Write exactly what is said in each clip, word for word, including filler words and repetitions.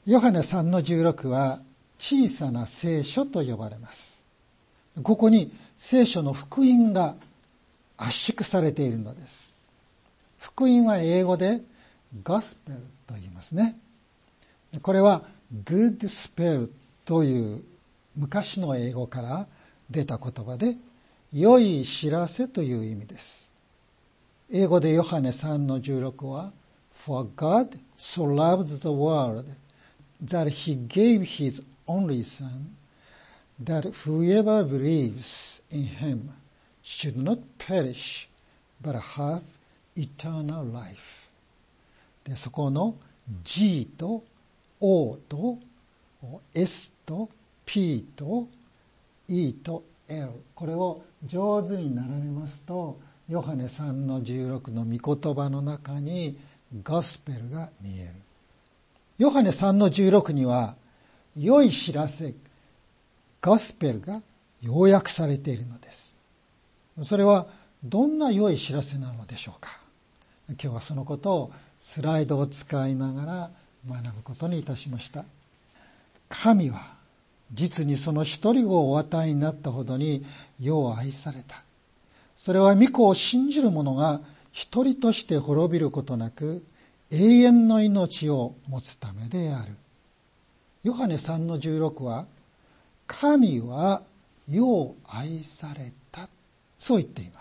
ヨハネさんのじゅうろくは小さな聖書と呼ばれます。ここに聖書の福音が圧縮されているのです。福音は英語でゴスペルと言いますね。これは good spell という昔の英語から出た言葉で、良い知らせという意味です。英語でヨハネさんのじゅうろくは For God so loved the world that he gave his only son, that whoever believes in him should not perish, but have eternal life. で、そこの G と O と S と P と E と L。これを上手に並べますと、ヨハネさんのじゅうろくの御言葉の中にゴスペルが見える。ヨハネさんのじゅうろくには、良い知らせ、ゴスペルが要約されているのです。それはどんな良い知らせなのでしょうか。今日はそのことをスライドを使いながら学ぶことにいたしました。神は実にその一人子をお与えになったほどに世を愛された。それは御子を信じる者が一人として滅びることなく永遠の命を持つためである。ヨハネさんのじゅうろくは、神は世を愛された。そう言っています。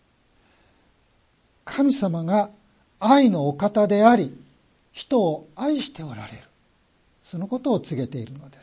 神様が愛のお方であり、人を愛しておられる。そのことを告げているのです。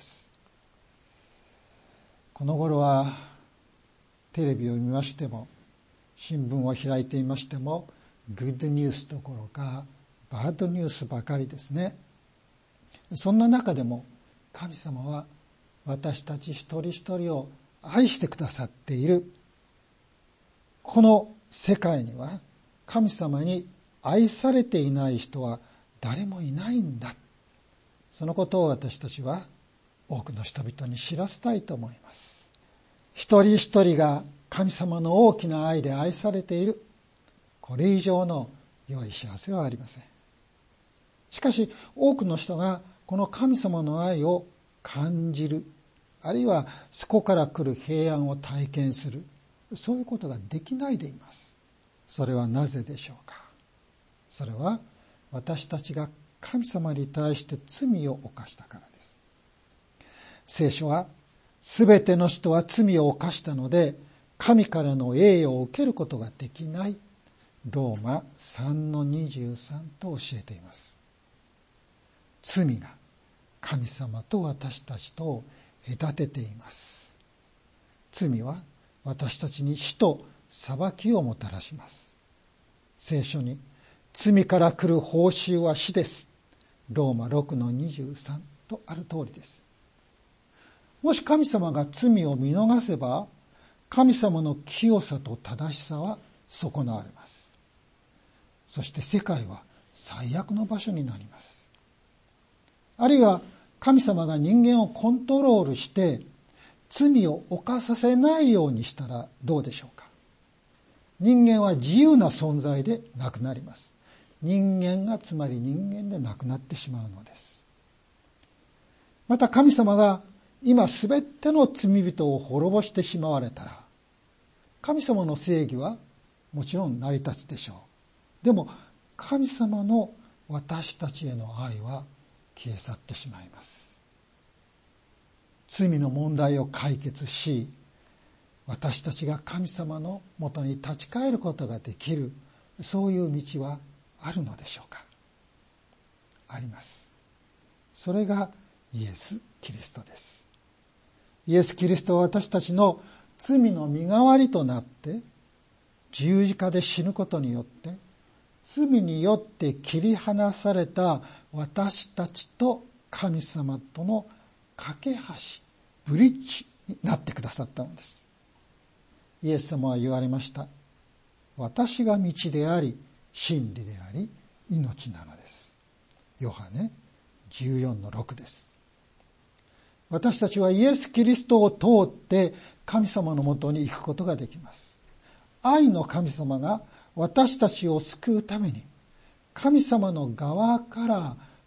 この頃はテレビを見ましても、新聞を開いていましても、グッドニュースどころかバッドニュースばかりですね。そんな中でも神様は私たち一人一人を愛してくださっている。この世界には神様に愛されていない人は誰もいないんだ。そのことを私たちは多くの人々に知らせたいと思います。一人一人が神様の大きな愛で愛されている。これ以上の良い知らせはありません。しかし多くの人がこの神様の愛を感じる、あるいはそこから来る平安を体験する、そういうことができないでいます。それはなぜでしょうか。それは私たちが神様に対して罪を犯したからです。聖書は、すべての人は罪を犯したので神からの栄誉を受けることができない、ローマさんのにじゅうさんと教えています。罪が神様と私たちとを隔てています。罪は私たちに死と裁きをもたらします。聖書に、罪から来る報酬は死です。ローマろくのにじゅうさんとある通りです。もし神様が罪を見逃せば、神様の清さと正しさは損なわれます。そして世界は最悪の場所になります。あるいは神様が人間をコントロールして罪を犯させないようにしたらどうでしょうか。人間は自由な存在でなくなります。人間がつまり人間でなくなってしまうのです。また神様が今すべての罪人を滅ぼしてしまわれたら、神様の正義はもちろん成り立つでしょう。でも神様の私たちへの愛は消え去ってしまいます。罪の問題を解決し、私たちが神様のもとに立ち返ることができる、そういう道はあるのでしょうか。あります。それがイエス・キリストです。イエス・キリストは私たちの罪の身代わりとなって十字架で死ぬことによって、罪によって切り離された私たちと神様との架け橋、ブリッジになってくださったのです。イエス様は言われました。私が道であり、真理であり、命なのです。ヨハネじゅうよんのろくです。私たちはイエス・キリストを通って神様のもとに行くことができます。愛の神様が私たちを救うために、神様の側から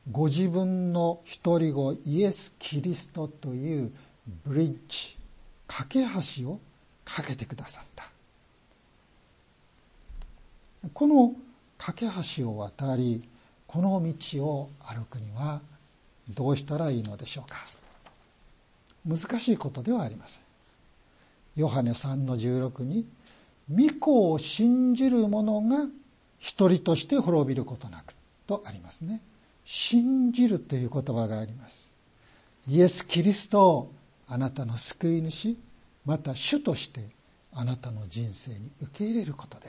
ご自分の一人子イエス・キリストというブリッジ、架け橋を架けてくださった。この架け橋を渡り、この道を歩くにはどうしたらいいのでしょうか。難しいことではありません。ヨハネさんのじゅうろくに、御子を信じる者が一人として滅びることなくとありますね。信じるという言葉があります。イエス・キリストをあなたの救い主、また主としてあなたの人生に受け入れることです。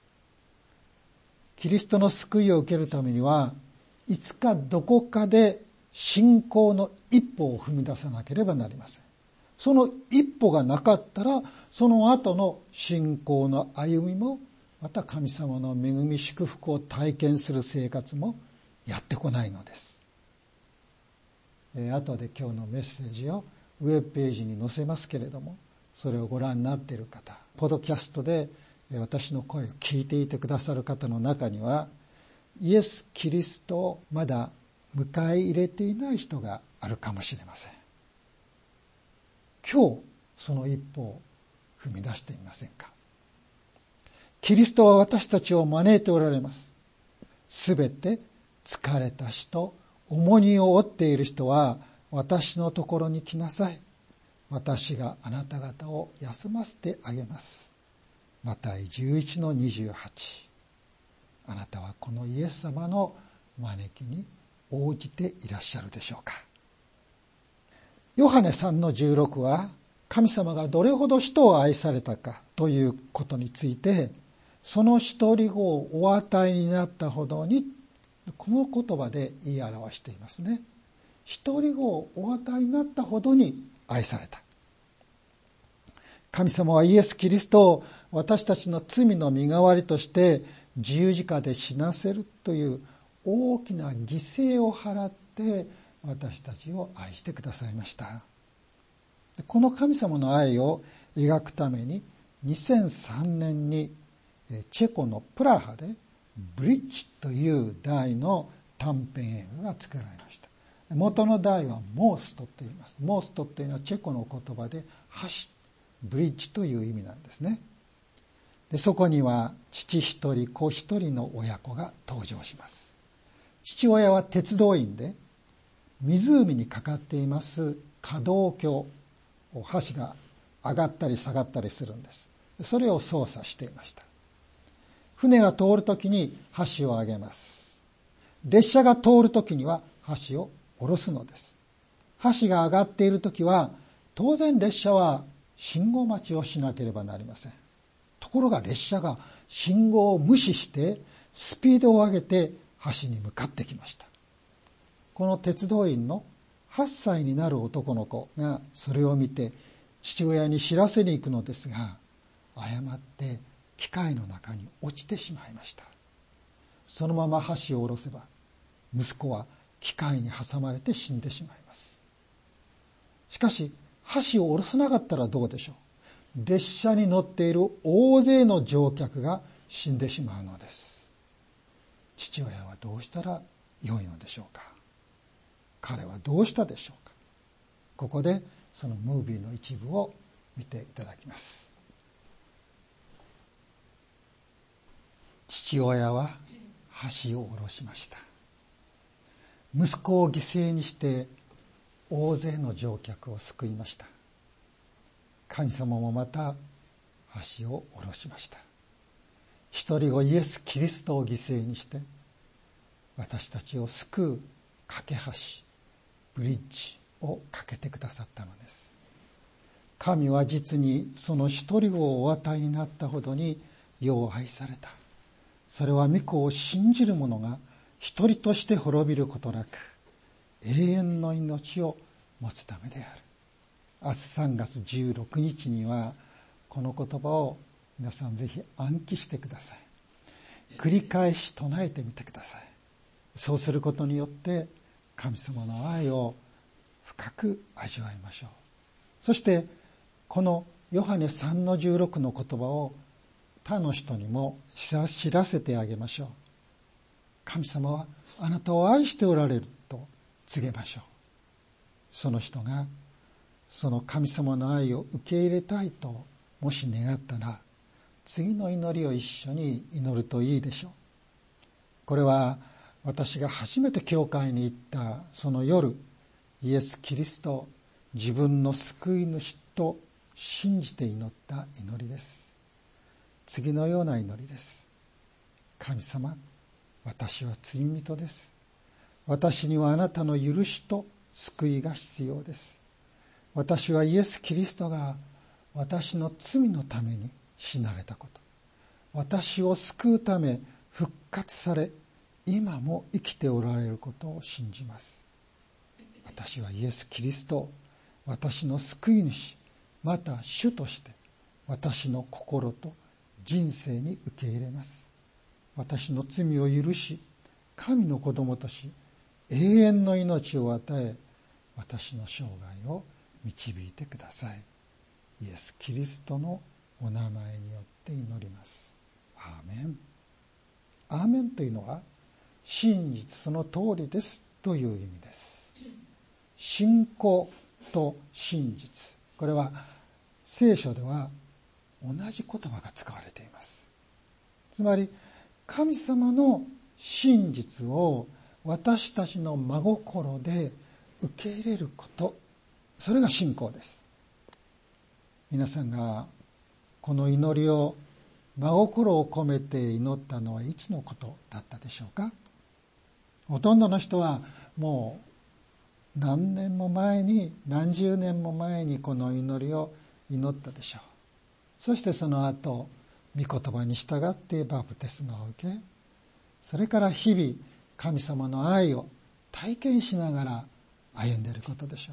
キリストの救いを受けるためには、いつかどこかで信仰の一歩を踏み出さなければなりません。その一歩がなかったら、その後の信仰の歩みも、また神様の恵み祝福を体験する生活もやってこないのです。えー、後で今日のメッセージをウェブページに載せますけれども、それをご覧になっている方、ポッドキャストで私の声を聞いていてくださる方の中には、イエス・キリストをまだ迎え入れていない人があるかもしれません。今日その一歩を踏み出していませんか。キリストは私たちを招いておられます。すべて疲れた人、重荷を負っている人は私のところに来なさい。私があなた方を休ませてあげます。マタイじゅういちのにじゅうはち。あなたはこのイエス様の招きに応じていらっしゃるでしょうか。ヨハネさんのじゅうろくは、神様がどれほど人を愛されたかということについて、その一人子をお与えになったほどに、この言葉で言い表していますね。一人子をお与えになったほどに愛された。神様はイエス・キリストを私たちの罪の身代わりとして十字架で死なせるという大きな犠牲を払って私たちを愛してくださいました。この神様の愛を描くためににせんさんねんにチェコのプラハでブリッジという題の短編映画が作られました。元の題はモーストと言います。モーストというのはチェコの言葉で橋、ブリッジという意味なんですね。で、そこには父一人子一人の親子が登場します。父親は鉄道員で湖にかかっています可動橋、橋が上がったり下がったりするんです。それを操作していました。船が通るときに橋を上げます。列車が通るときには橋を下ろすのです。橋が上がっているときは当然列車は信号待ちをしなければなりません。ところが列車が信号を無視してスピードを上げて橋に向かってきました。この鉄道員のはっさいになる男の子がそれを見て父親に知らせに行くのですが、誤って機械の中に落ちてしまいました。そのまま橋を下ろせば息子は機械に挟まれて死んでしまいます。しかし橋を下ろさなかったらどうでしょう。列車に乗っている大勢の乗客が死んでしまうのです。父親はどうしたら良いのでしょうか。彼はどうしたでしょうか。ここでそのムービーの一部を見ていただきます。父親は橋を下ろしました。息子を犠牲にして大勢の乗客を救いました。神様もまた橋を下ろしました。一人子イエス・キリストを犠牲にして私たちを救う架け橋、ブリッジを架けてくださったのです。神は実にその一人子をお与えになったほどによう愛された。それは御子を信じる者が一人として滅びることなく永遠の命を持つためである。明日さんがつじゅうろくにちにはこの言葉を皆さんぜひ暗記してください。繰り返し唱えてみてください。そうすることによって神様の愛を深く味わいましょう。そしてこのヨハネさんのじゅうろくの言葉を他の人にも知らせてあげましょう。神様はあなたを愛しておられると告げましょう。その人がその神様の愛を受け入れたいともし願ったら、次の祈りを一緒に祈るといいでしょう。これは私が初めて教会に行ったその夜、イエス・キリストを自分の救い主と信じて祈った祈りです。次のような祈りです。神様、私は罪人です。私にはあなたの許しと救いが必要です。私はイエス・キリストが私の罪のために死なれたこと、私を救うため復活され、今も生きておられることを信じます。私はイエス・キリストを私の救い主、また主として私の心と人生に受け入れます。私の罪を許し、神の子供とし、永遠の命を与え、私の生涯を導いてください。イエス・キリストのお名前によって祈ります。アーメン。アーメンというのは、真実その通りですという意味です。信仰と真実、これは聖書では同じ言葉が使われています。つまり神様の真実を私たちの真心で受け入れること、それが信仰です。皆さんがこの祈りを真心を込めて祈ったのはいつのことだったでしょうか。ほとんどの人はもう何年も前に、何十年も前にこの祈りを祈ったでしょう。そしてその後、御言葉に従ってバプテスマを受け、それから日々神様の愛を体験しながら歩んでいることでしょ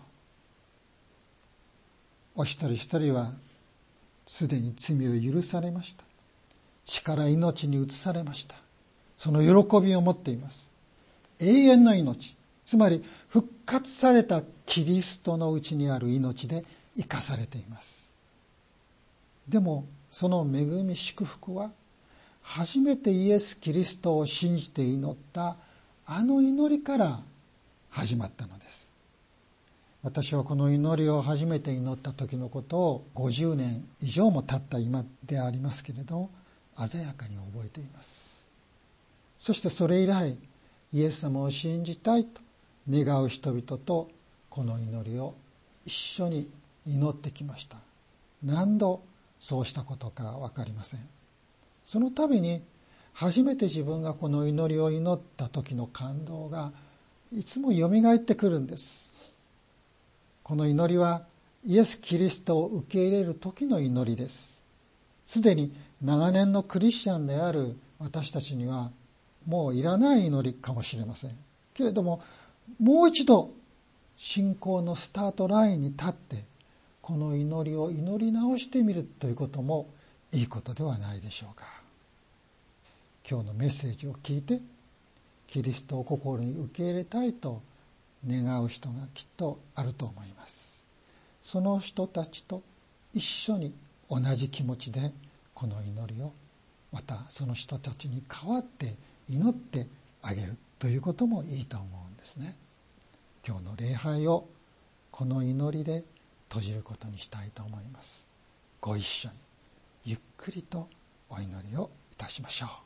う。お一人一人はすでに罪を許されました。死から命に移されました。その喜びを持っています。永遠の命、つまり復活されたキリストのうちにある命で生かされています。でもその恵み祝福は、初めてイエス・キリストを信じて祈ったあの祈りから始まったのです。私はこの祈りを初めて祈った時のことをごじゅうねん以上も経った今でありますけれど、鮮やかに覚えています。そしてそれ以来、イエス様を信じたいと願う人々とこの祈りを一緒に祈ってきました。何度そうしたことかわかりません。その度に初めて自分がこの祈りを祈った時の感動がいつもよみがえってくるんです。この祈りはイエス・キリストを受け入れる時の祈りです。すでに長年のクリスチャンである私たちにはもういらない祈りかもしれませんけれども、もう一度信仰のスタートラインに立ってこの祈りを祈り直してみるということもいいことではないでしょうか。今日のメッセージを聞いてキリストを心に受け入れたいと願う人がきっとあると思います。その人たちと一緒に同じ気持ちでこの祈りを、またその人たちに代わって祈ってあげるということもいいと思うんですね。今日の礼拝をこの祈りで閉じることにしたいと思います。ご一緒にゆっくりとお祈りをいたしましょう。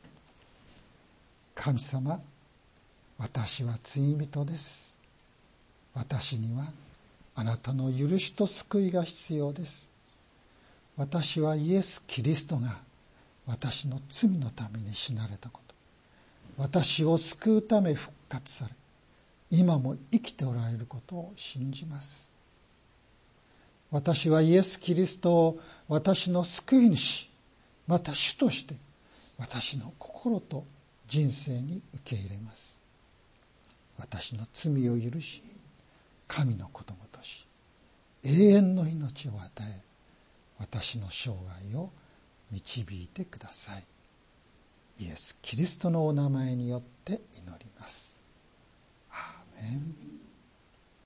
神様、私は罪人です。私にはあなたの許しと救いが必要です。私はイエス・キリストが私の罪のために死なれたこと、私を救うため復活され、今も生きておられることを信じます。私はイエス・キリストを私の救い主、また主として私の心と人生に受け入れます。私の罪を許し、神の子供とし、永遠の命を与え、私の生涯を導いてください。イエス・キリストのお名前によって祈ります。アーメン。